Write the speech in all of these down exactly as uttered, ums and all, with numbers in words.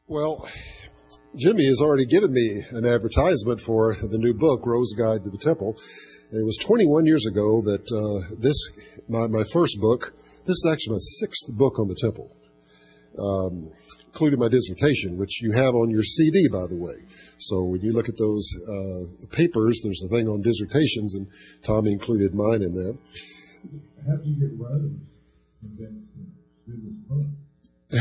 Well, Jimmy has already given me an advertisement for the new book, Rose Guide to the Temple. And it was twenty-one years ago that uh, this, my, my first book, this is actually my sixth book on the temple, um, including my dissertation, which you have on your C D, by the way. So when you look at those uh, papers, there's a thing on dissertations, and Tommy included mine in there. How do you get writers to do this book?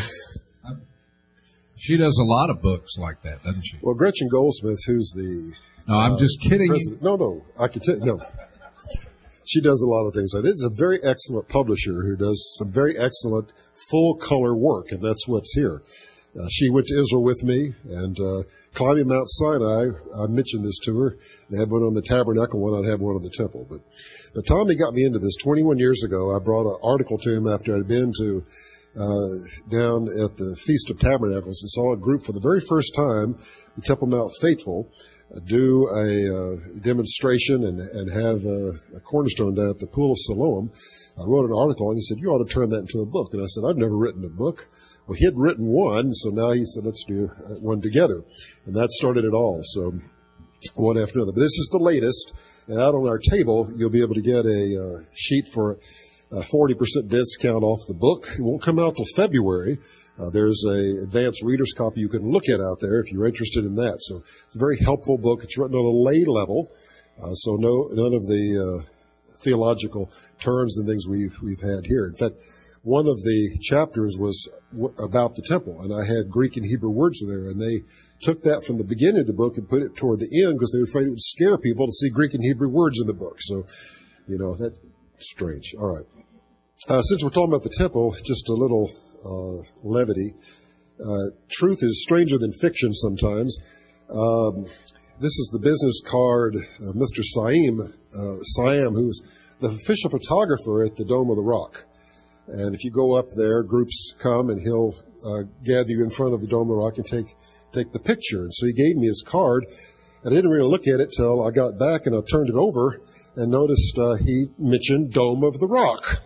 She does a lot of books like that, doesn't she? Well, Gretchen Goldsmith, who's the... No, I'm uh, just kidding president. you. No, no, I can tell no. She does a lot of things. It's a very excellent publisher who does some very excellent full-color work, and that's what's here. Uh, she went to Israel with me, and uh, climbing Mount Sinai, I mentioned this to her. They had one on the tabernacle, one I'd have one on the temple. But, but Tommy got me into this twenty-one years ago. I brought an article to him after I'd been to uh down at the Feast of Tabernacles and saw a group for the very first time, the Temple Mount Faithful, uh, do a uh, demonstration and, and have a, a cornerstone down at the Pool of Siloam. I wrote an article, and he said, you ought to turn that into a book. And I said, I've never written a book. Well, he had written one, so now he said, let's do one together. And that started it all, so one after another. But this is the latest, and out on our table, you'll be able to get a uh, sheet for a forty percent discount off the book. It won't come out till February. Uh, there's a advanced reader's copy you can look at out there if you're interested in that. So it's a very helpful book. It's written on a lay level, uh, so no none of the uh, theological terms and things we've we've had here. In fact, one of the chapters was w- about the temple, and I had Greek and Hebrew words in there, and they took that from the beginning of the book and put it toward the end because they were afraid it would scare people to see Greek and Hebrew words in the book. So, you know, that's strange. All right. Uh, since we're talking about the temple, just a little uh, levity. Uh, truth is stranger than fiction sometimes. Um, this is the business card of Mister Saim, uh, Siam, who's the official photographer at the Dome of the Rock. And if you go up there, groups come and he'll uh, gather you in front of the Dome of the Rock and take take the picture. And so he gave me his card, and I didn't really look at it till I got back and I turned it over and noticed uh, he mentioned Dome of the Rock.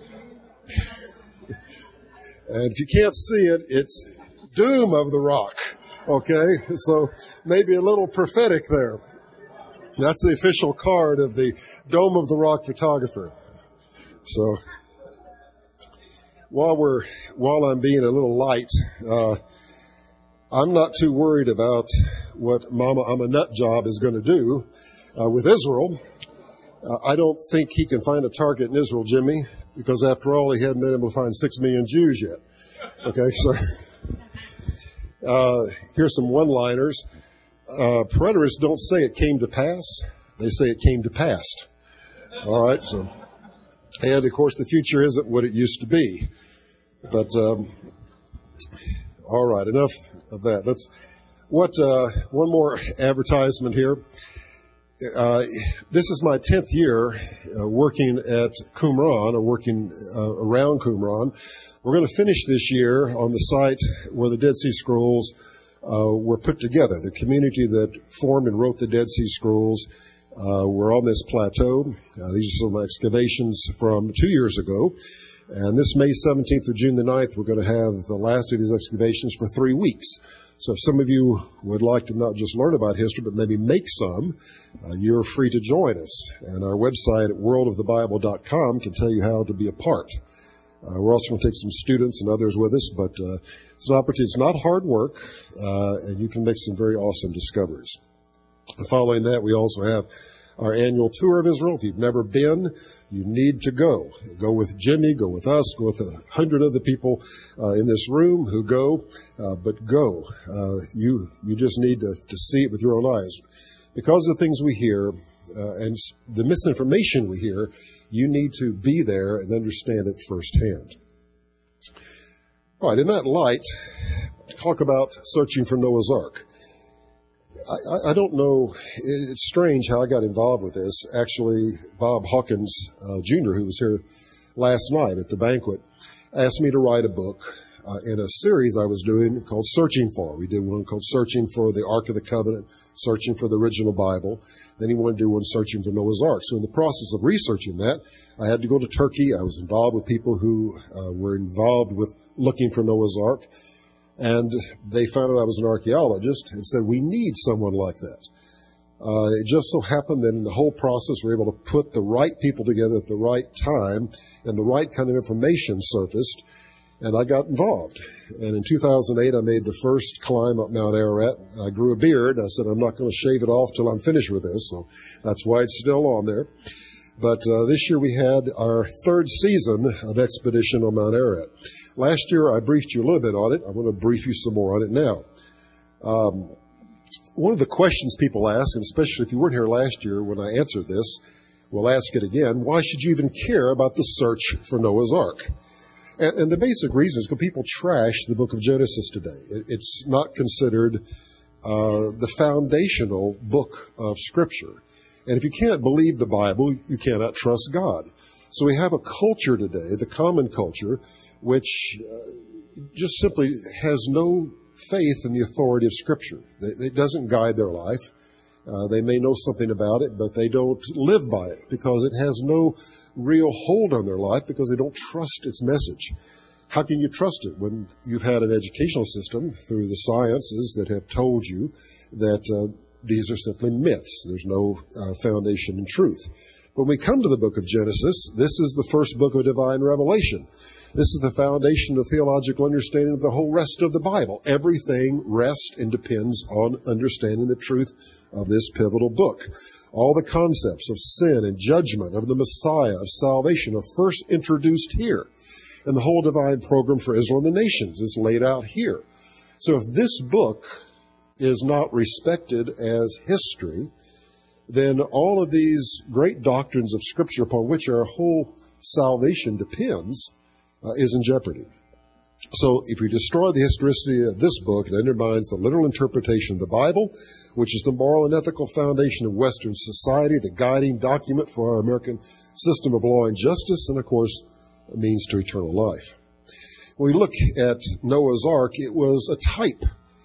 And if you can't see it, it's Doom of the Rock. Okay? So maybe a little prophetic there. That's the official card of the Dome of the Rock photographer. So while we're, while I'm being a little light, uh, I'm not too worried about what Mama I'm a nut job is going to do uh, with Israel. Uh, I don't think he can find a target in Israel, Jimmy, because after all, he hadn't been able to find six million Jews yet. Okay, so uh, here's some one-liners. Uh, preterists don't say it came to pass; they say it came to past. All right, so and of course, the future isn't what it used to be. But um, all right, enough of that. Let's what uh, one more advertisement here. Uh, this is my tenth year uh, working at Qumran, or working uh, around Qumran. We're going to finish this year on the site where the Dead Sea Scrolls uh, were put together. The community that formed and wrote the Dead Sea Scrolls uh, were on this plateau. Uh, these are some excavations from two years ago. And this May seventeenth through June the ninth, we're going to have the last of these excavations for three weeks. So if some of you would like to not just learn about history, but maybe make some, uh, you're free to join us. And our website at world of the bible dot com can tell you how to be a part. Uh, we're also going to take some students and others with us, but uh, it's an opportunity. It's not hard work, uh, and you can make some very awesome discoveries. And following that, we also have our annual tour of Israel. If you've never been, you need to go. Go with Jimmy, go with us, go with a hundred other people uh, in this room who go, uh, but go. Uh, you you just need to, to see it with your own eyes. Because of the things we hear uh, and the misinformation we hear, you need to be there and understand it firsthand. All right, in that light, talk about searching for Noah's Ark. I, I don't know. It's strange how I got involved with this. Actually, Bob Hawkins, uh, Junior, who was here last night at the banquet, asked me to write a book uh, in a series I was doing called Searching For. We did one called Searching for the Ark of the Covenant, Searching for the Original Bible. Then he wanted to do one Searching for Noah's Ark. So in the process of researching that, I had to go to Turkey. I was involved with people who uh, were involved with looking for Noah's Ark. And they found out I was an archaeologist and said, we need someone like that. Uh, it just so happened that in the whole process, we were able to put the right people together at the right time, and the right kind of information surfaced, and I got involved. And in two thousand eight, I made the first climb up Mount Ararat. I grew a beard. I said, I'm not going to shave it off till I'm finished with this, so that's why it's still on there. But uh, this year we had our third season of expedition on Mount Ararat. Last year I briefed you a little bit on it. I'm going to brief you some more on it now. Um, one of the questions people ask, and especially if you weren't here last year when I answered this, we'll ask it again, why should you even care about the search for Noah's Ark? And, and the basic reason is because people trash the book of Genesis today. It, it's not considered uh, the foundational book of Scripture. And if you can't believe the Bible, you cannot trust God. So we have a culture today, the common culture, which uh, just simply has no faith in the authority of Scripture. It doesn't guide their life. Uh, they may know something about it, but they don't live by it because it has no real hold on their life because they don't trust its message. How can you trust it when you've had an educational system through the sciences that have told you that uh, these are simply myths? There's no uh, foundation in truth. When we come to the book of Genesis, this is the first book of divine revelation. This is the foundation of theological understanding of the whole rest of the Bible. Everything rests and depends on understanding the truth of this pivotal book. All the concepts of sin and judgment, of the Messiah, of salvation are first introduced here. And the whole divine program for Israel and the nations is laid out here. So if this book is not respected as history, then all of these great doctrines of Scripture upon which our whole salvation depends uh, is in jeopardy. So if we destroy the historicity of this book, it undermines the literal interpretation of the Bible, which is the moral and ethical foundation of Western society, the guiding document for our American system of law and justice, and of course, a means to eternal life. When we look at Noah's Ark, it was a type.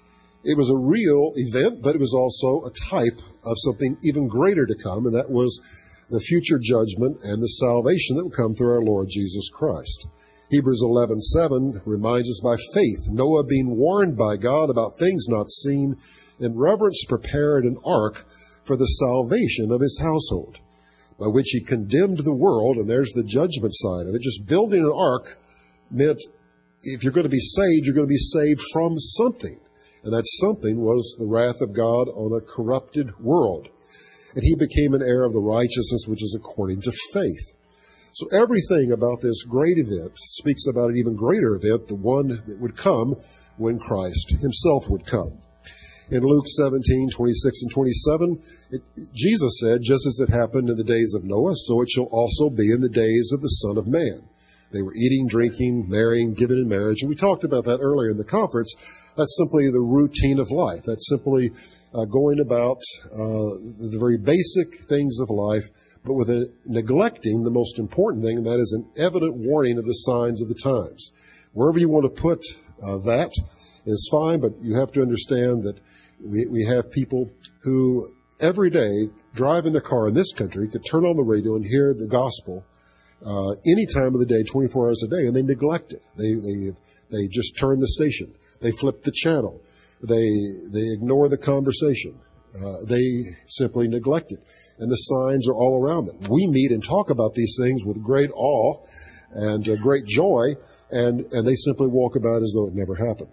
It was a real event, but it was also a type of something even greater to come, and that was the future judgment and the salvation that will come through our Lord Jesus Christ. Hebrews eleven seven reminds us, by faith, Noah, being warned by God about things not seen, in reverence prepared an ark for the salvation of his household, by which he condemned the world, and there's the judgment side of it. Just building an ark meant if you're going to be saved, you're going to be saved from something. And that something was the wrath of God on a corrupted world. And he became an heir of the righteousness which is according to faith. So everything about this great event speaks about an even greater event, the one that would come when Christ himself would come. In Luke seventeen, twenty-six and twenty-seven, it, Jesus said, just as it happened in the days of Noah, so it shall also be in the days of the Son of Man. They were eating, drinking, marrying, giving in marriage. And we talked about that earlier in the conference. That's simply the routine of life. That's simply uh, going about uh, the very basic things of life, but with a, neglecting the most important thing, and that is an evident warning of the signs of the times. Wherever you want to put uh, that is fine, but you have to understand that we, we have people who every day drive in their car in this country, could turn on the radio and hear the gospel Uh, any time of the day, twenty-four hours a day, and they neglect it. They they they just turn the station. They flip the channel. They they ignore the conversation. Uh, they simply neglect it, and the signs are all around them. We meet and talk about these things with great awe and uh, great joy, and and they simply walk about as though it never happened.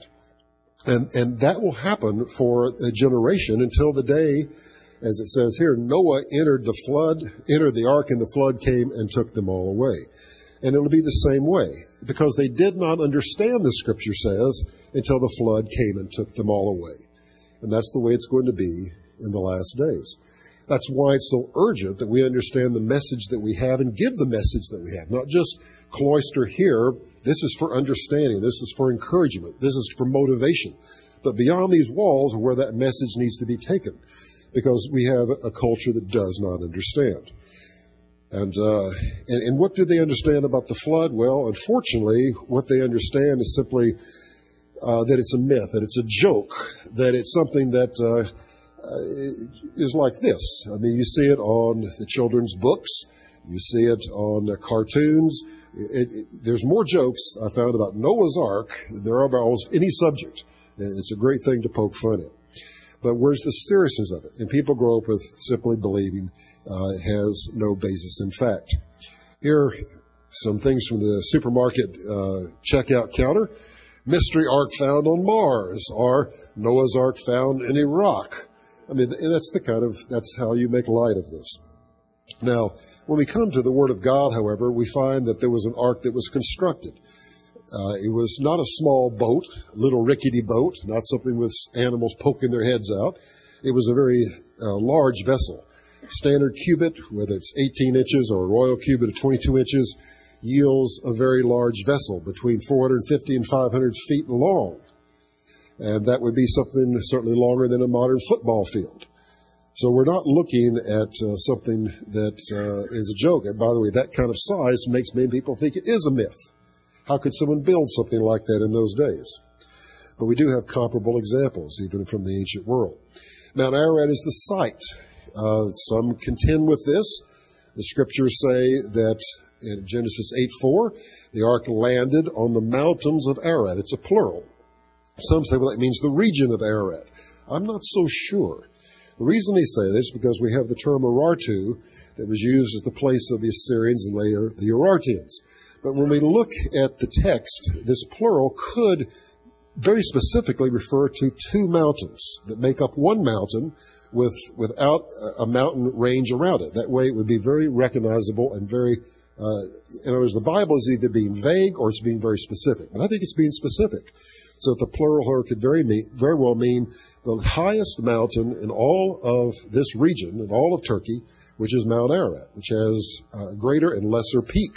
And and that will happen for a generation until the day, as it says here, Noah entered the flood, entered the ark, and the flood came and took them all away. And it'll be the same way, because they did not understand, the Scripture says, until the flood came and took them all away. And that's the way it's going to be in the last days. That's why it's so urgent that we understand the message that we have and give the message that we have. Not just cloister here. This is for understanding. This is for encouragement. This is for motivation. But beyond these walls are where that message needs to be taken, because we have a culture that does not understand. And, uh, and, and what do they understand about the flood? Well, unfortunately, what they understand is simply uh, that it's a myth, that it's a joke, that it's something that uh, uh, is like this. I mean, you see it on the children's books. You see it on uh, cartoons. It, it, there's more jokes I found about Noah's Ark than there are about almost any subject. It's a great thing to poke fun at. But where's the seriousness of it? And people grow up with simply believing uh, it has no basis in fact. Here are some things from the supermarket uh, checkout counter. Mystery Ark found on Mars, or Noah's Ark found in Iraq. I mean, that's the kind of, that's how you make light of this. Now, when we come to the Word of God, however, we find that there was an ark that was constructed. Uh, it was not a small boat, a little rickety boat, not something with animals poking their heads out. It was a very uh, large vessel. Standard cubit, whether it's eighteen inches or a royal cubit of twenty-two inches, yields a very large vessel, between four hundred fifty and five hundred feet long. And that would be something certainly longer than a modern football field. So we're not looking at uh, something that uh, is a joke. And by the way, that kind of size makes many people think it is a myth. How could someone build something like that in those days? But we do have comparable examples, even from the ancient world. Mount Ararat is the site. Uh, some contend with this. The scriptures say that in Genesis eight four, the ark landed on the mountains of Ararat. It's a plural. Some say, well, that means the region of Ararat. I'm not so sure. The reason they say this is because we have the term Urartu that was used as the place of the Assyrians and later the Urartians. But when we look at the text, this plural could very specifically refer to two mountains that make up one mountain with without a mountain range around it. That way it would be very recognizable and very, uh, in other words, the Bible is either being vague or it's being very specific. And I think it's being specific. So that the plural here could very, mean, very well mean the highest mountain in all of this region, in all of Turkey, which is Mount Ararat, which has a greater and lesser peak.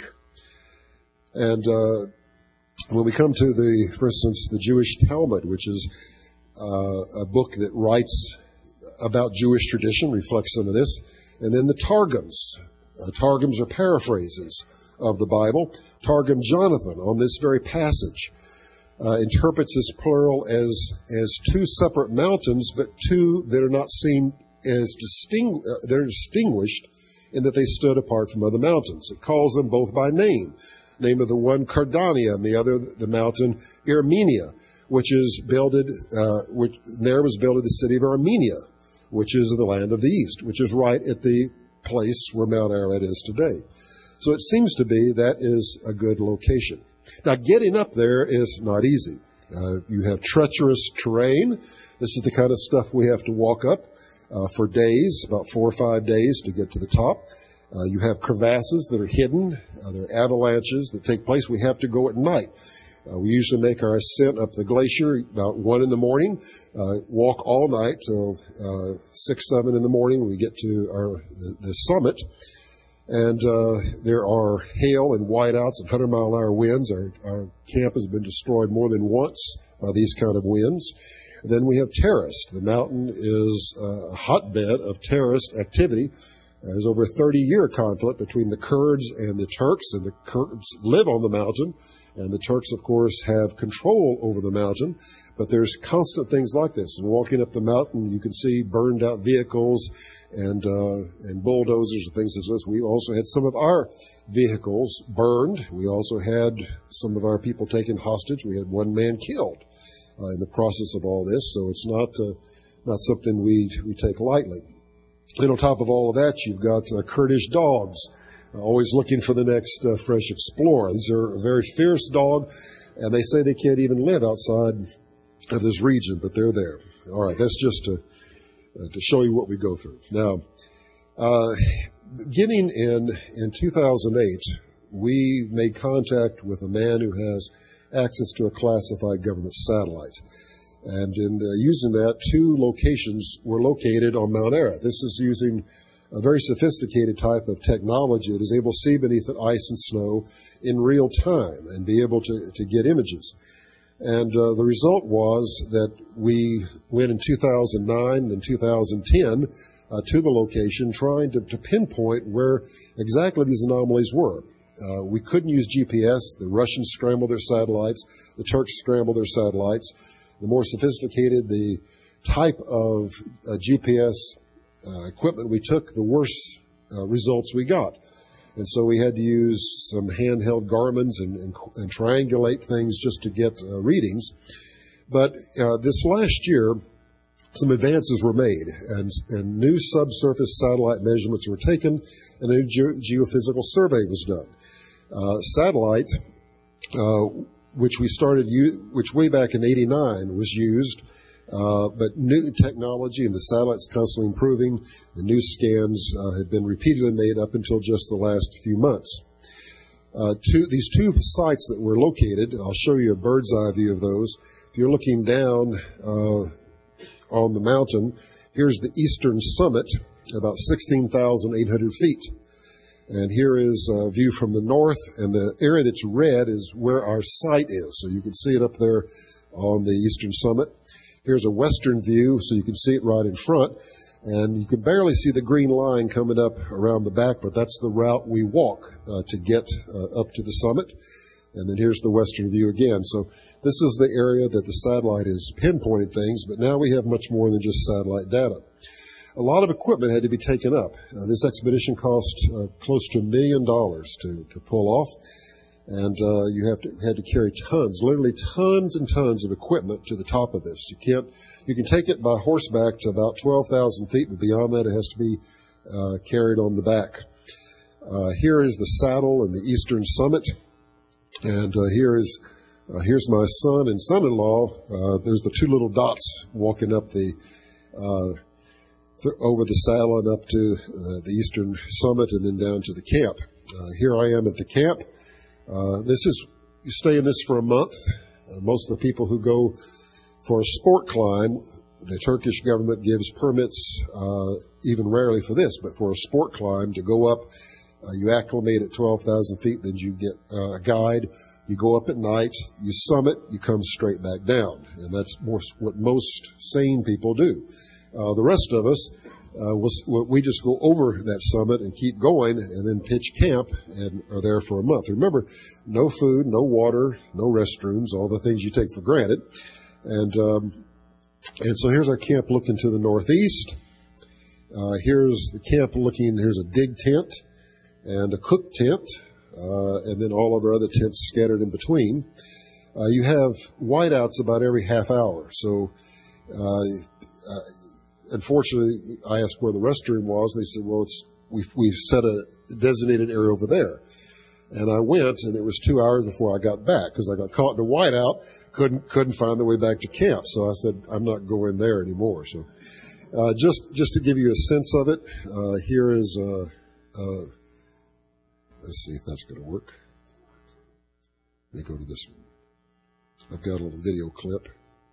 And uh, when we come to the, for instance, the Jewish Talmud, which is uh, a book that writes about Jewish tradition, reflects some of this, and then the Targums. Uh, Targums are paraphrases of the Bible. Targum Jonathan on this very passage uh, interprets this plural as as two separate mountains, but two that are not seen as distingu- uh, they're distinguished in that they stood apart from other mountains. It calls them both by name. Name of the one Cardania and the other the mountain Armenia, which is builded, uh, which there was builded the city of Armenia, which is in the land of the east, which is right at the place where Mount Ararat is today. So it seems to be that is a good location. Now, getting up there is not easy. Uh, you have treacherous terrain. This is the kind of stuff we have to walk up uh, for days, about four or five days to get to the top. Uh, you have crevasses that are hidden. Uh, there are avalanches that take place. We have to go at night. Uh, we usually make our ascent up the glacier about one in the morning, uh, walk all night till uh, six, seven in the morning when we get to our the, the summit. And uh, there are hail and whiteouts and one hundred mile an hour winds. Our, our camp has been destroyed more than once by these kind of winds. And then we have terrorist. The mountain is a hotbed of terrorist activity. There's over a thirty-year conflict between the Kurds and the Turks, and the Kurds live on the mountain, and the Turks, of course, have control over the mountain. But there's constant things like this. And walking up the mountain, you can see burned out vehicles and uh, and bulldozers and things such as this. We also had some of our vehicles burned. We also had some of our people taken hostage. We had one man killed uh, in the process of all this. So it's not uh, not something we we take lightly. And on top of all of that, you've got uh, Kurdish dogs, uh, always looking for the next uh, fresh explorer. These are a very fierce dog, and they say they can't even live outside of this region, but they're there. All right, that's just to, uh, to show you what we go through. Now, uh, beginning in, in two thousand eight, we made contact with a man who has access to a classified government satellite. And in uh, using that, two locations were located on Mount Ararat. This is using a very sophisticated type of technology that is able to see beneath the ice and snow in real time and be able to, to get images. And uh, the result was that we went in two thousand nine and two thousand ten uh, to the location trying to, to pinpoint where exactly these anomalies were. Uh, we couldn't use G P S. The Russians scrambled their satellites. The Turks scrambled their satellites. The more sophisticated the type of uh, G P S uh, equipment we took, the worse uh, results we got. And so we had to use some handheld Garmins and, and, and triangulate things just to get uh, readings. But uh, this last year, some advances were made, and, and new subsurface satellite measurements were taken, and a ge- geophysical survey was done. Uh, satellite, uh, which we started, u- which way back in eighty-nine was used, uh, but new technology and the satellite's constantly improving. The new scans uh, had been repeatedly made up until just the last few months. Uh, two, these two sites that were located, I'll show you a bird's eye view of those. If you're looking down uh, on the mountain, here's the eastern summit, about sixteen thousand eight hundred feet. And here is a view from the north, and the area that's red is where our site is. So you can see it up there on the eastern summit. Here's a western view, so you can see it right in front. And you can barely see the green line coming up around the back, but that's the route we walk uh, to get uh, up to the summit. And then here's the western view again. So this is the area that the satellite is pinpointing things, but now we have much more than just satellite data. A lot of equipment had to be taken up. Uh, this expedition cost uh, close to a million dollars to, to pull off, and uh, you have to, had to carry tons, literally tons and tons of equipment to the top of this. You can't, you can take it by horseback to about twelve thousand feet, but beyond that it has to be uh, carried on the back. Uh, here is the saddle and the eastern summit, and uh, here is uh, here's my son and son-in-law. Uh, there's the two little dots walking up the uh, th- over the saddle and up to uh, the eastern summit, and then down to the camp. Uh, here I am at the camp. Uh, this is, you stay in this for a month. Uh, most of the people who go for a sport climb, the Turkish government gives permits, uh, even rarely for this, but for a sport climb to go up, uh, you acclimate at twelve thousand feet, then you get uh, a guide. You go up at night, you summit, you come straight back down. And that's more what most sane people do. Uh, the rest of us, Uh, was, we just go over that summit and keep going, and then pitch camp and are there for a month. Remember, no food, no water, no restrooms, all the things you take for granted. And um, and so here's our camp looking to the northeast. Uh, here's the camp looking. Here's a dig tent and a cook tent, uh, and then all of our other tents scattered in between. Uh, you have whiteouts about every half hour, so. Uh, uh, Unfortunately, I asked where the restroom was, and they said, well, it's, we've, we've set a designated area over there. And I went, and it was two hours before I got back, because I got caught in a whiteout, couldn't, couldn't find the way back to camp. So I said, I'm not going there anymore. So, uh, just, just to give you a sense of it, uh, here is, uh, uh, let's see if that's going to work. Let me go to this one. I've got a little video clip.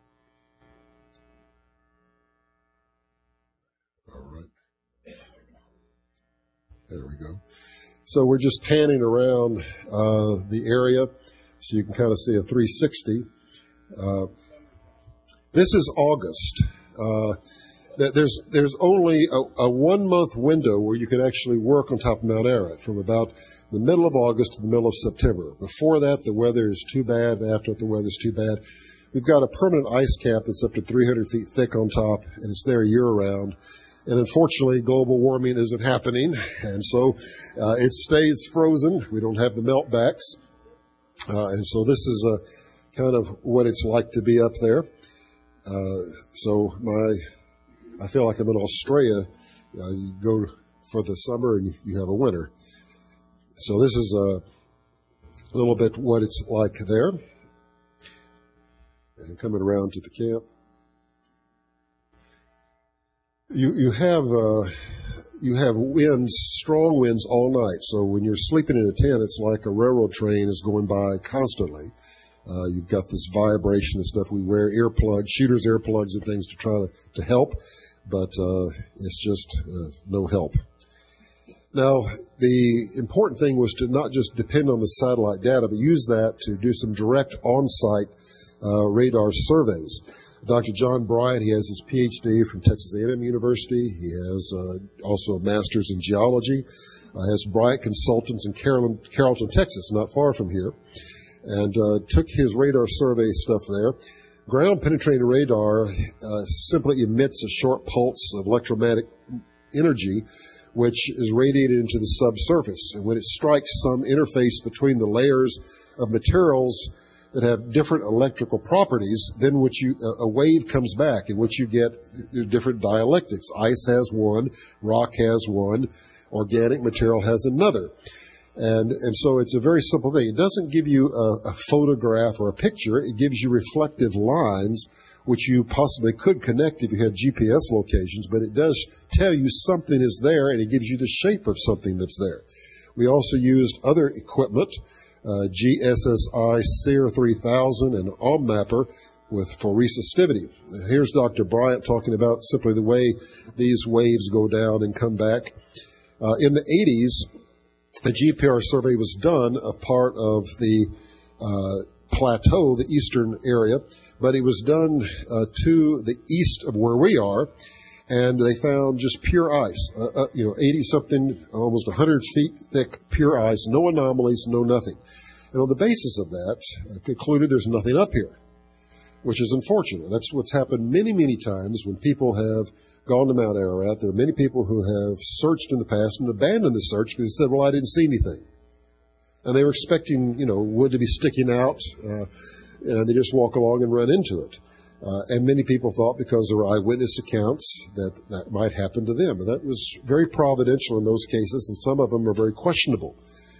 All right. There we go. So we're just panning around uh, the area so you can kind of see a three sixty. Uh, this is August. Uh, there's there's only a, a one-month window where you can actually work on top of Mount Ararat, from about the middle of August to the middle of September. Before that, the weather is too bad. After that, the weather's too bad. We've got a permanent ice cap that's up to three hundred feet thick on top, and it's there year-round. And unfortunately, global warming isn't happening, and so uh, it stays frozen. We don't have the meltbacks. Uh, and so this is uh, kind of what it's like to be up there. Uh, so my, I feel like I'm in Australia. Uh, you go for the summer and you have a winter. So this is a little bit what it's like there. And coming around to the camp. You you have uh, you have winds, strong winds all night. So when you're sleeping in a tent, it's like a railroad train is going by constantly. Uh, you've got this vibration and stuff. We wear earplugs, shooters earplugs and things to try to, to help, but uh, it's just uh, no help. Now, the important thing was to not just depend on the satellite data, but use that to do some direct on-site uh, radar surveys. Doctor John Bryant, he has his P H D from Texas A and M University. He has uh, also a master's in geology. Uh, has Bryant Consultants in Carrollton, Carrollton, Texas, not far from here, and uh, took his radar survey stuff there. Ground-penetrating radar uh, simply emits a short pulse of electromagnetic energy, which is radiated into the subsurface. And when it strikes some interface between the layers of materials, that have different electrical properties, then which you, a wave comes back in which you get different dialectics. Ice has one, rock has one, organic material has another. And, and so it's a very simple thing. It doesn't give you a, a photograph or a picture. It gives you reflective lines, which you possibly could connect if you had G P S locations, but it does tell you something is there, and it gives you the shape of something that's there. We also used other equipment, uh, G S S I SEER three thousand and OMMapper with for resistivity. Here's Doctor Bryant talking about simply the way these waves go down and come back. Uh, in the eighties, a G P R survey was done, a part of the uh, plateau, the eastern area, but it was done uh, to the east of where we are, and they found just pure ice, uh, uh, you know, eighty-something, almost one hundred feet thick pure ice, no anomalies, no nothing. And on the basis of that, I concluded there's nothing up here, which is unfortunate. That's what's happened many, many times when people have gone to Mount Ararat. There are many people who have searched in the past and abandoned the search because they said, well, I didn't see anything. And they were expecting, you know, wood to be sticking out, uh, and they just walk along and run into it. Uh, and many people thought because there were eyewitness accounts that that might happen to them. And that was very providential in those cases, and some of them are very questionable.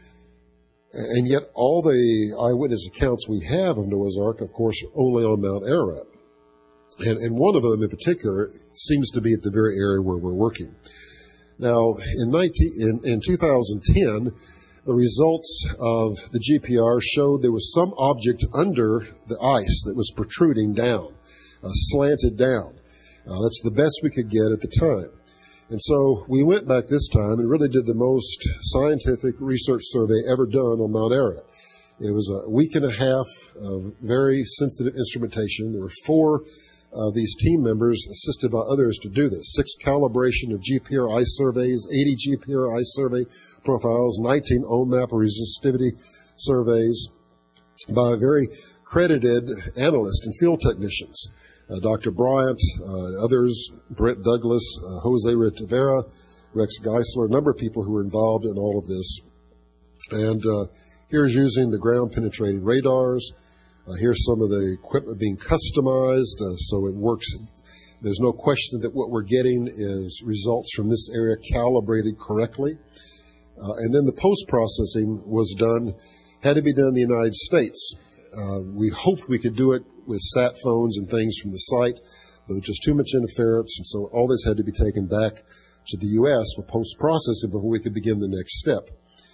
And yet all the eyewitness accounts we have of Noah's Ark, of course, are only on Mount Ararat. And, and one of them in particular seems to be at the very area where we're working. Now, in, nineteen, in, in two thousand ten, the results of the G P R showed there was some object under the ice that was protruding down, uh, slanted down. Uh, that's the best we could get at the time. And so we went back this time and really did the most scientific research survey ever done on Mount Ararat. It was a week and a half of very sensitive instrumentation. There were four of these team members assisted by others to do this. Six calibration of G P R ice surveys, eighty G P R ice survey profiles, nineteen OMMapper resistivity surveys by very credited analysts and field technicians. Uh, Doctor Bryant, uh, others, Brett Douglas, uh, Jose Rivera, Rex Geisler, a number of people who were involved in all of this. And uh, here's using the ground-penetrating radars. Uh, here's some of the equipment being customized, uh, so it works. There's no question that what we're getting is results from this area calibrated correctly. Uh, and then the post-processing was done, had to be done in the United States. Uh, we hoped we could do it with sat phones and things from the site, but there's just too much interference, and so all this had to be taken back to the U S for post-processing before we could begin the next step.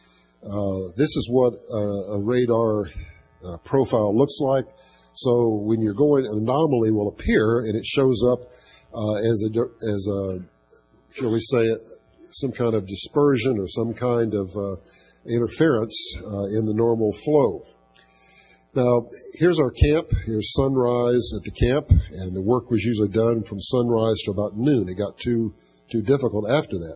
Uh, this is what a, a radar uh, profile looks like. So when you're going, an anomaly will appear, and it shows up uh, as a, as a, shall we say, some kind of dispersion or some kind of uh, interference uh, in the normal flow. Now, here's our camp. Here's sunrise at the camp, and the work was usually done from sunrise to about noon. It got too too difficult after that.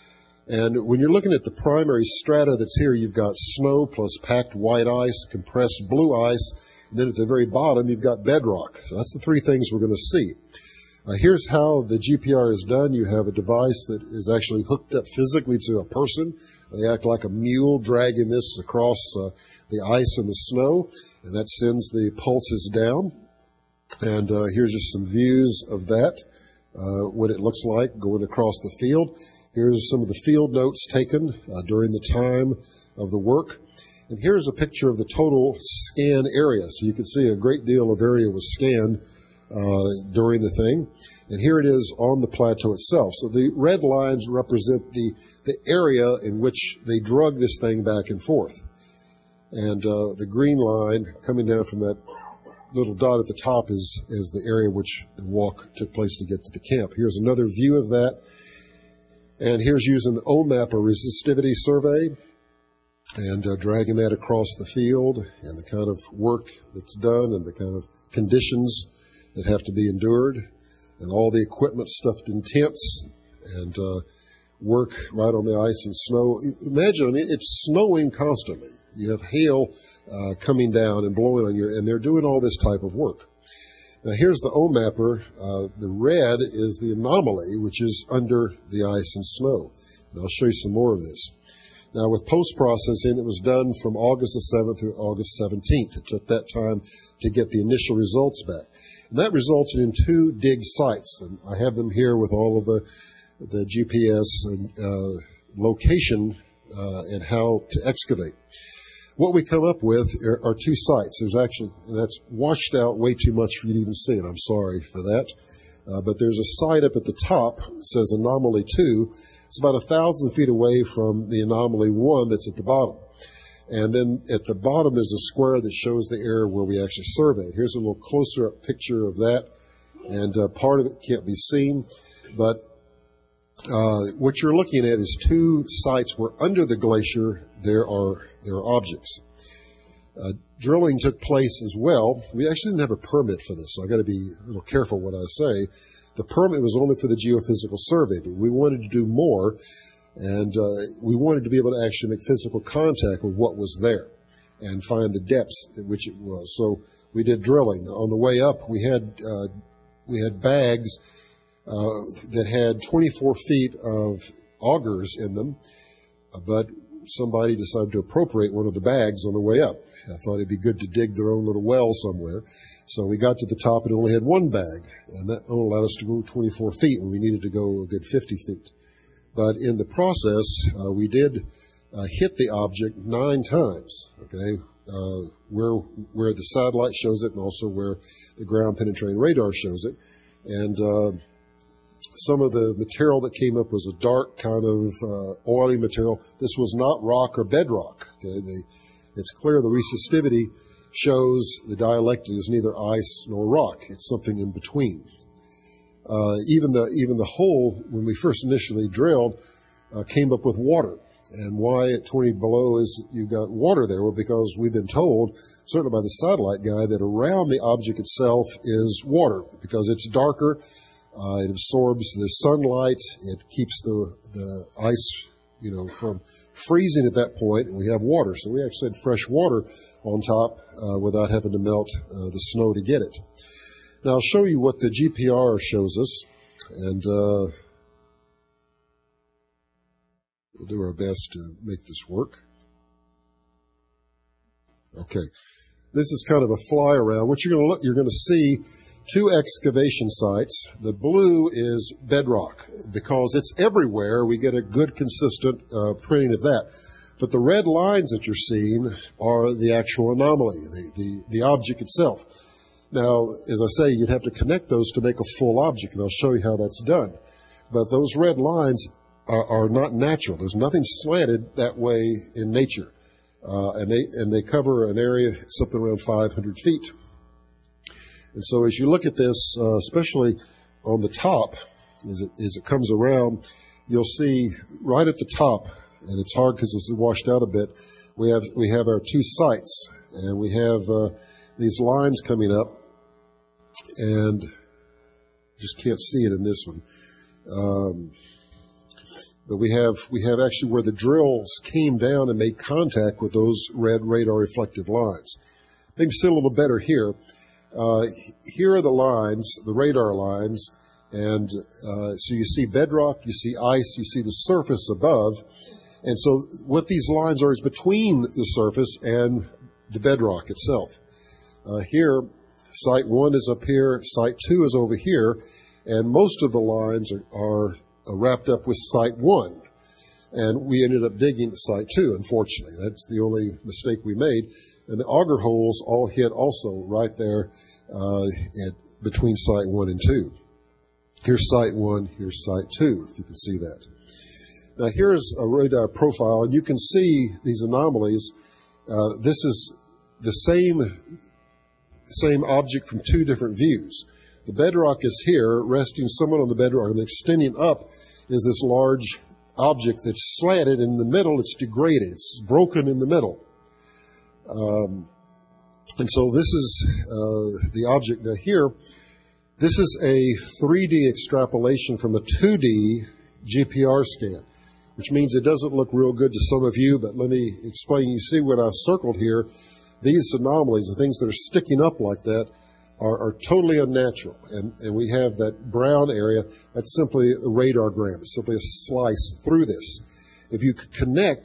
And when you're looking at the primary strata that's here, you've got snow plus packed white ice, compressed blue ice, and then at the very bottom, you've got bedrock. So that's the three things we're going to see. Uh, here's how the G P R is done. You have a device that is actually hooked up physically to a person. They act like a mule dragging this across uh, the ice and the snow, and that sends the pulses down. And uh, here's just some views of that, uh, what it looks like going across the field. Here's some of the field notes taken uh, during the time of the work. And here's a picture of the total scan area. So you can see a great deal of area was scanned uh, during the thing. And here it is on the plateau itself. So the red lines represent the, the area in which they drug this thing back and forth. And uh, the green line coming down from that little dot at the top is, is the area which the walk took place to get to the camp. Here's another view of that. And here's using the OMMapper resistivity survey and uh, dragging that across the field and the kind of work that's done and the kind of conditions that have to be endured and all the equipment stuffed in tents and uh, work right on the ice and snow. Imagine, I mean, it's snowing constantly. You have hail uh, coming down and blowing on you, and they're doing all this type of work. Now, here's the OMMapper. Uh, the red is the anomaly, which is under the ice and snow. And I'll show you some more of this. Now, with post-processing, it was done from August the seventh through August seventeenth. It took that time to get the initial results back. And that resulted in two dig sites. And I have them here with all of the, the G P S and, uh, location uh, and how to excavate. What we come up with are, are two sites. There's actually, and that's washed out way too much for you to even see, and I'm sorry for that. Uh, but there's a site up at the top that says Anomaly two. It's about a thousand feet away from the Anomaly one that's at the bottom. And then at the bottom there's a square that shows the area where we actually surveyed. Here's a little closer up picture of that. And uh, part of it can't be seen. But uh, what you're looking at is two sites where under the glacier there are, there are objects. Uh, drilling took place as well. We actually didn't have a permit for this, so I've got to be a little careful what I say. The permit was only for the geophysical survey, but we wanted to do more, and uh, we wanted to be able to actually make physical contact with what was there and find the depths at which it was. So we did drilling. On the way up, we had uh, we had bags uh, that had twenty-four feet of augers in them, uh, but somebody decided to appropriate one of the bags on the way up. I thought it'd be good to dig their own little well somewhere. So we got to the top and only had one bag, and that only allowed us to go twenty-four feet when we needed to go a good fifty feet. But in the process, uh, we did uh, hit the object nine times, okay, uh, where where the satellite shows it and also where the ground penetrating radar shows it. And uh, some of the material that came up was a dark kind of uh, oily material. This was not rock or bedrock, okay. They, it's clear the resistivity shows the dialectic is neither ice nor rock. It's something in between. Uh, even the even the hole, when we first initially drilled, uh, came up with water. And why at twenty below is you've got water there? Well, because we've been told, certainly by the satellite guy, that around the object itself is water, because it's darker, uh, it absorbs the sunlight, it keeps the, the ice, you know, from freezing at that point, and we have water. So we actually had fresh water on top uh, without having to melt uh, the snow to get it. Now I'll show you what the G P R shows us, and uh, we'll do our best to make this work. Okay, this is kind of a fly around. What you're going to look, you're going to see two excavation sites. The blue is bedrock because it's everywhere. We get a good consistent uh, printing of that. But the red lines that you're seeing are the actual anomaly, the, the, the object itself. Now, as I say, you'd have to connect those to make a full object, and I'll show you how that's done. But those red lines are, are not natural. There's nothing slanted that way in nature. Uh, and they and they cover an area something around five hundred feet. And so as you look at this, uh, especially on the top, as it, as it comes around, you'll see right at the top, and it's hard because it's washed out a bit, we have we have our two sites, and we have uh, these lines coming up, and just can't see it in this one. Um, but we have we have actually where the drills came down and made contact with those red radar reflective lines. Maybe see a little better here. Uh, here are the lines, the radar lines, and uh, so you see bedrock, you see ice, you see the surface above, and so what these lines are is between the surface and the bedrock itself. Uh, here, site one is up here, site two is over here, and most of the lines are, are wrapped up with site one, and we ended up digging to site two, unfortunately. That's the only mistake we made. And the auger holes all hit also right there uh, at between site one and two. Here's site one, here's site two, if you can see that. Now here's a radar profile, and you can see these anomalies. Uh, this is the same, same object from two different views. The bedrock is here, resting somewhat on the bedrock, and extending up is this large object that's slanted. In the middle, it's degraded. It's broken in the middle. Um, and so this is uh, the object. Now here, this is a three D extrapolation from a two D G P R scan, which means it doesn't look real good to some of you, but let me explain. You see what I circled here, these anomalies, the things that are sticking up like that, are, are totally unnatural. And, and we have that brown area, that's simply a radar gram. It's simply a slice through this. If you could connect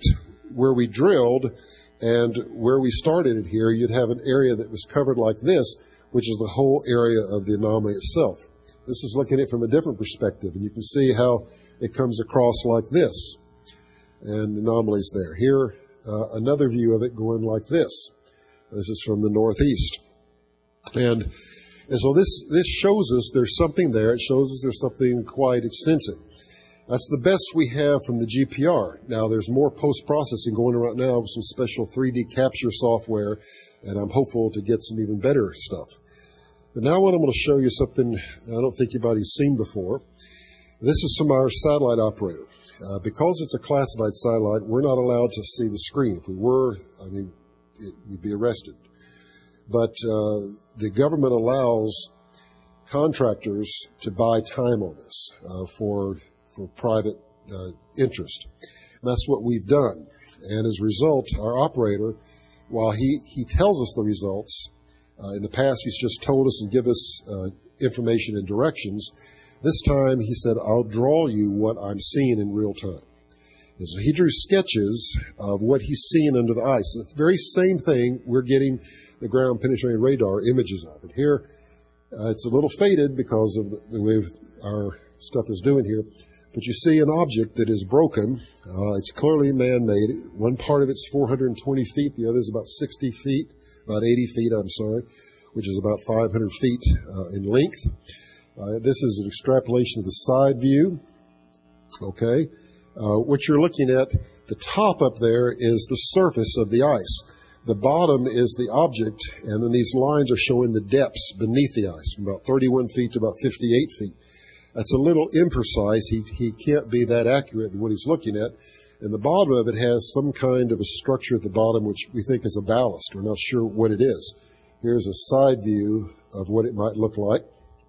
where we drilled and where we started it here, you'd have an area that was covered like this, which is the whole area of the anomaly itself. This is looking at it from a different perspective, and you can see how it comes across like this. And the anomaly's there. Here, uh, another view of it going like this. This is from the northeast. And, and so this, this shows us there's something there. It shows us there's something quite extensive. That's the best we have from the G P R. Now, there's more post-processing going on right now with some special three D capture software, and I'm hopeful to get some even better stuff. But now what I'm going to show you something I don't think anybody's seen before. This is from our satellite operator. Uh, because it's a classified satellite, we're not allowed to see the screen. If we were, I mean, it, we'd be arrested. But uh, the government allows contractors to buy time on this uh, for for private uh, interest. And that's what we've done. And as a result, our operator, while he, he tells us the results, uh, in the past he's just told us and give us uh, information and directions. This time he said, I'll draw you what I'm seeing in real time. And so he drew sketches of what he's seeing under the ice. The very same thing we're getting the ground penetrating radar images of. And here, uh, it's a little faded because of the, the way our stuff is doing here. But you see an object that is broken. Uh, it's clearly man-made. One part of it's four hundred twenty feet. The other is about sixty feet, about eighty feet, I'm sorry, which is about five hundred feet uh, in length. Uh, this is an extrapolation of the side view. Okay. Uh, what you're looking at, the top up there is the surface of the ice. The bottom is the object, and then these lines are showing the depths beneath the ice, from about thirty-one feet to about fifty-eight feet. That's a little imprecise. He, he can't be that accurate in what he's looking at. And the bottom of it has some kind of a structure at the bottom, which we think is a ballast. We're not sure what it is. Here's a side view of what it might look like.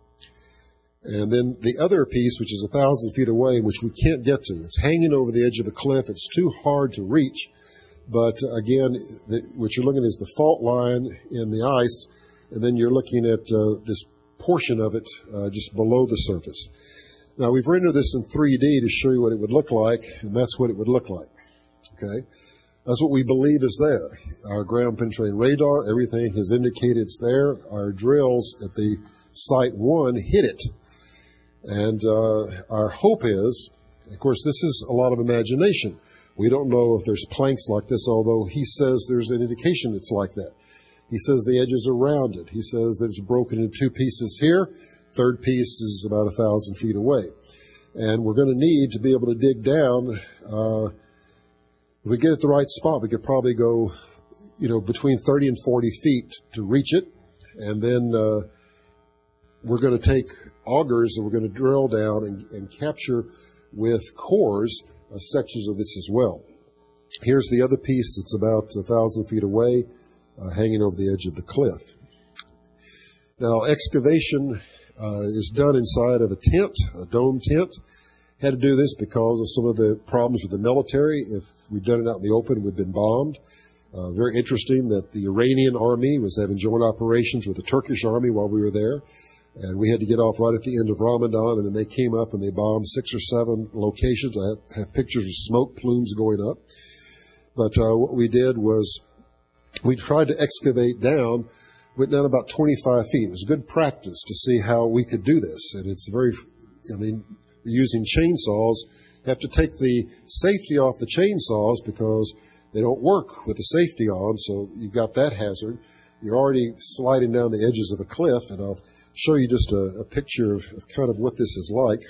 And then the other piece, which is a thousand feet away, which we can't get to. It's hanging over the edge of a cliff. It's too hard to reach. But again, the, what you're looking at is the fault line in the ice, and then you're looking at uh, this portion of it uh, just below the surface. Now, we've rendered this in three D to show you what it would look like, and that's what it would look like. Okay? That's what we believe is there. Our ground penetrating radar, everything has indicated it's there. Our drills at the site one hit it. And uh, our hope is, of course, this is a lot of imagination. We don't know if there's planks like this, although he says there's an indication it's like that. He says the edges are rounded. He says that it's broken in two pieces here. Third piece is about a thousand feet away. And we're going to need to be able to dig down. Uh, if we get at the right spot, we could probably go, you know, between thirty and forty feet to reach it. And then uh, we're going to take augers and we're going to drill down and, and capture with cores uh, sections of this as well. Here's the other piece that's about a thousand feet away, uh, hanging over the edge of the cliff. Now, excavation uh, is done inside of a tent, a dome tent. Had to do this because of some of the problems with the military. If we'd done it out in the open, we'd been bombed. Uh, very interesting that the Iranian army was having joint operations with the Turkish army while we were there. And we had to get off right at the end of Ramadan, and then they came up and they bombed six or seven locations. I have, have pictures of smoke plumes going up. But uh, what we did was we tried to excavate down, went down about twenty-five feet. It was good practice to see how we could do this. And it's very, I mean, using chainsaws, you have to take the safety off the chainsaws because they don't work with the safety on, so you've got that hazard. You're already sliding down the edges of a cliff, and I'll show you just a, a picture of, of kind of what this is like.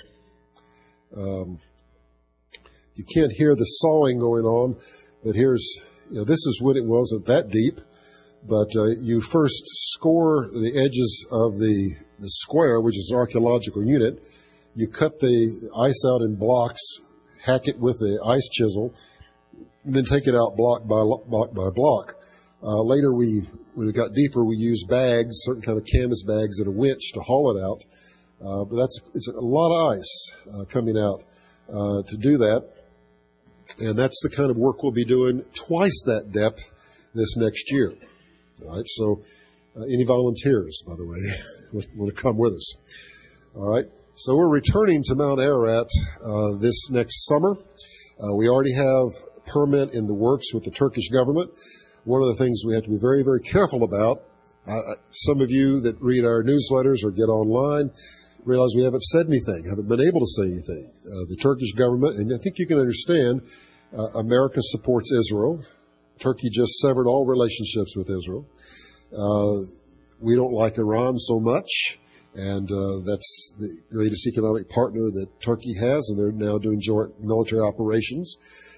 Um, you can't hear the sawing going on, but here's, you know, this is when it wasn't that deep, but uh, you first score the edges of the, the square, which is an archaeological unit. You cut the ice out in blocks, hack it with the ice chisel, and then take it out block by block by block. Uh, later, we, when it got deeper, we used bags, certain kind of canvas bags and a winch to haul it out. Uh, but that's, it's a lot of ice, uh, coming out, uh, to do that. And that's the kind of work we'll be doing twice that depth this next year. All right. So, uh, any volunteers, by the way, want to come with us. All right. So we're returning to Mount Ararat, uh, this next summer. Uh, we already have permit in the works with the Turkish government. One of the things we have to be very, very careful about, uh, some of you that read our newsletters or get online realize we haven't said anything, haven't been able to say anything. Uh, the Turkish government, and I think you can understand, uh, America supports Israel. Turkey just severed all relationships with Israel. Uh, we don't like Iran so much, and uh, that's the greatest economic partner that Turkey has, and they're now doing joint military operations.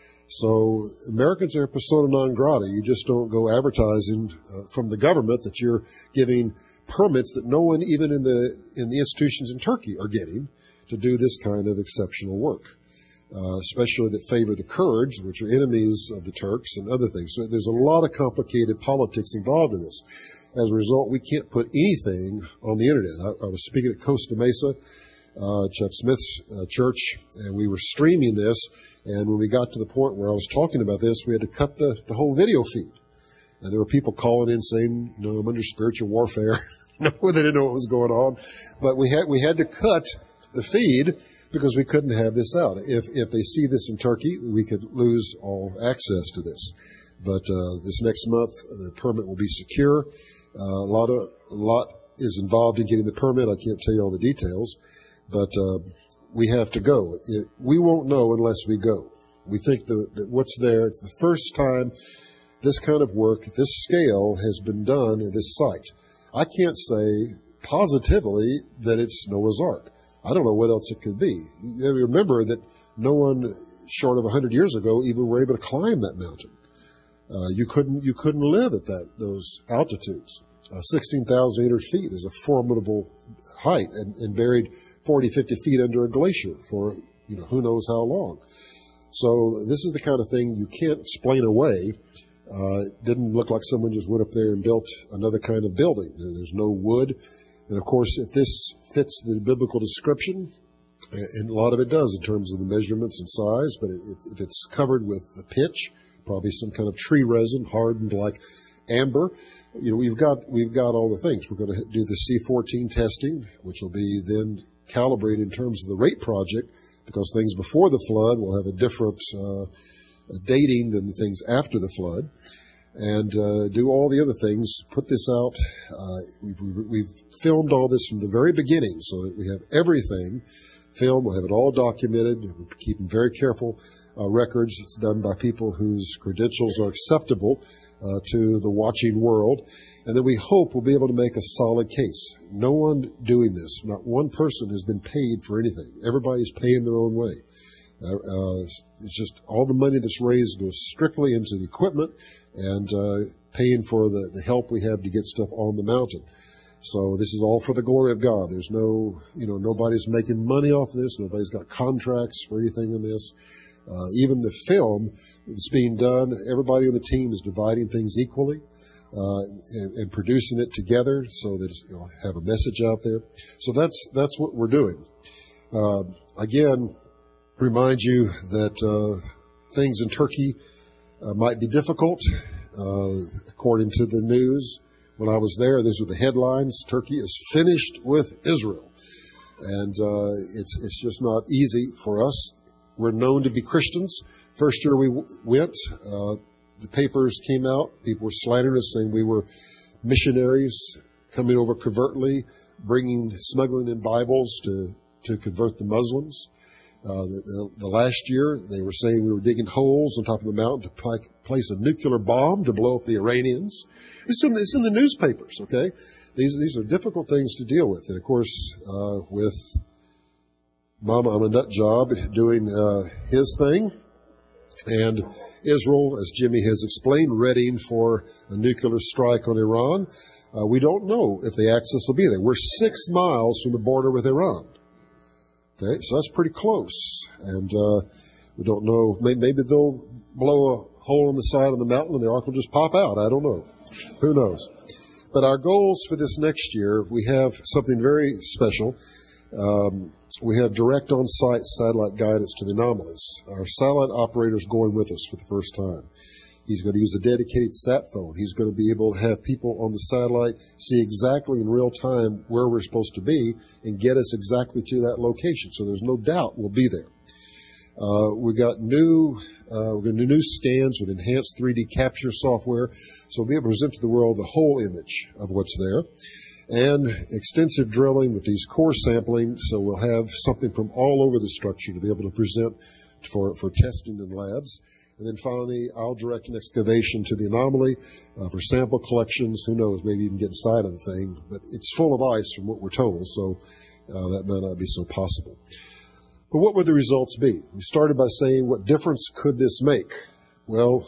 So Americans are persona non grata. You just don't go advertising uh, from the government that you're giving permits that no one, even in the in the institutions in Turkey, are getting to do this kind of exceptional work, uh, especially that favor the Kurds, which are enemies of the Turks, and other things. So there's a lot of complicated politics involved in this. As a result, we can't put anything on the internet. I, I was speaking at Costa Mesa, uh, Chuck Smith's uh, church, and we were streaming this. And when we got to the point where I was talking about this, we had to cut the, the whole video feed. And there were people calling in saying, you know, I'm under spiritual warfare. No, they didn't know what was going on. But we had, we had to cut the feed because we couldn't have this out. If, if they see this in Turkey, we could lose all access to this. But, uh, this next month, the permit will be secure. Uh, a lot of, a lot is involved in getting the permit. I can't tell you all the details, but, uh, we have to go. It, we won't know unless we go. We think the, that what's there, it's the first time this kind of work, this scale has been done at this site. I can't say positively that it's Noah's Ark. I don't know what else it could be. You remember that no one short of a hundred years ago even were able to climb that mountain. Uh, you couldn't, you couldn't live at that, those altitudes. Uh, sixteen thousand eight hundred feet is a formidable height, and, and buried forty, fifty feet under a glacier for, you know, who knows how long. So this is the kind of thing you can't explain away. Uh, it didn't look like someone just went up there and built another kind of building. There's no wood. And of course, if this fits the biblical description, and a lot of it does in terms of the measurements and size, but it, if it's covered with the pitch, probably some kind of tree resin, hardened like amber. You know, we've got, we've got all the things. We're going to do the C fourteen testing, which will be then calibrated in terms of the rate project, because things before the flood will have a different, uh, dating than the things after the flood. And, uh, do all the other things, put this out. Uh, we've, we've filmed all this from the very beginning so that we have everything filmed. We'll have it all documented. We're keeping very careful Uh, records. It's done by people whose credentials are acceptable uh, to the watching world. And then we hope we'll be able to make a solid case. No one doing this, not one person has been paid for anything. Everybody's paying their own way. Uh, uh, it's just all the money that's raised goes strictly into the equipment and uh, paying for the, the help we have to get stuff on the mountain. So this is all for the glory of God. There's no, you know, nobody's making money off of this. Nobody's got contracts for anything in this. Uh, even the film that's being done, everybody on the team is dividing things equally, uh, and, and producing it together so that it's, you know, have a message out there. So that's, that's what we're doing. Uh, again, remind you that, uh, things in Turkey, uh, might be difficult. Uh, according to the news, when I was there, these were the headlines. Turkey is finished with Israel. And, uh, it's, it's just not easy for us. We're known to be Christians. First year we w- went, uh, the papers came out. People were slandering us, saying we were missionaries coming over covertly, bringing, smuggling in Bibles to, to convert the Muslims. Uh, the, the, the last year, they were saying we were digging holes on top of the mountain to pl- place a nuclear bomb to blow up the Iranians. It's in, it's in the newspapers, okay? These, these are difficult things to deal with. And of course, uh, with Mama I'm a nut job doing uh, his thing, and Israel, as Jimmy has explained, readying for a nuclear strike on Iran. Uh, we don't know if the access will be there. We're six miles from the border with Iran. Okay, so that's pretty close, and uh, we don't know. Maybe they'll blow a hole in the side of the mountain and the ark will just pop out. I don't know. Who knows? But our goals for this next year, we have something very special. Um, we have direct on-site satellite guidance to the anomalies. Our satellite operator is going with us for the first time. He's going to use a dedicated sat phone. He's going to be able to have people on the satellite see exactly in real time where we're supposed to be and get us exactly to that location. So there's no doubt we'll be there. Uh, we got new, uh, we got new scans with enhanced three D capture software, so we'll be able to present to the world the whole image of what's there. And extensive drilling with these core sampling, so we'll have something from all over the structure to be able to present for, for testing in labs. And then finally, I'll direct an excavation to the anomaly uh, for sample collections. Who knows, maybe even get inside of the thing. But it's full of ice from what we're told, so uh, that may not be so possible. But what would the results be? We started by saying, what difference could this make? Well,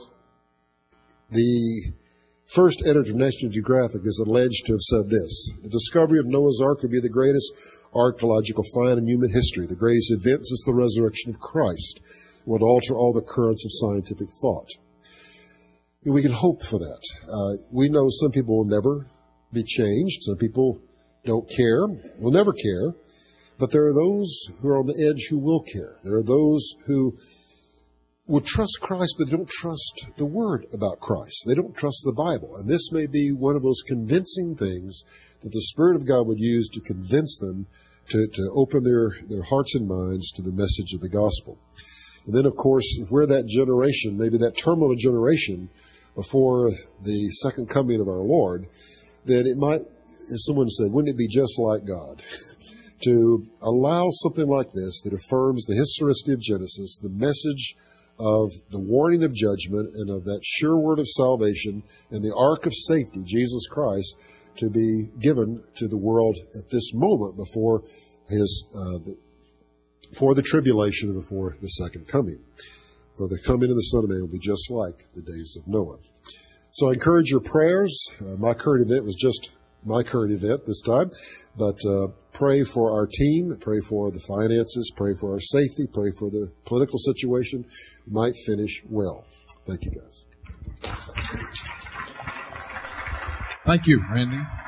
the first editor of National Geographic is alleged to have said this: the discovery of Noah's Ark would be the greatest archaeological find in human history. The greatest event since the resurrection of Christ. It would alter all the currents of scientific thought. And we can hope for that. Uh, we know some people will never be changed. Some people don't care, will never care. But there are those who are on the edge who will care. There are those who would trust Christ, but they don't trust the Word about Christ. They don't trust the Bible. And this may be one of those convincing things that the Spirit of God would use to convince them to, to open their, their hearts and minds to the message of the gospel. And then, of course, if we're that generation, maybe that terminal generation before the second coming of our Lord, then it might, as someone said, wouldn't it be just like God to allow something like this that affirms the historicity of Genesis, the message of the warning of judgment and of that sure word of salvation and the ark of safety, Jesus Christ, to be given to the world at this moment before his, uh, the, for the tribulation and before the second coming. For the coming of the Son of Man will be just like the days of Noah. So I encourage your prayers. Uh, my current event was just my current event this time, but uh, pray for our team, pray for the finances, pray for our safety, pray for the political situation. We might finish well. Thank you, guys. Thank you, Randy.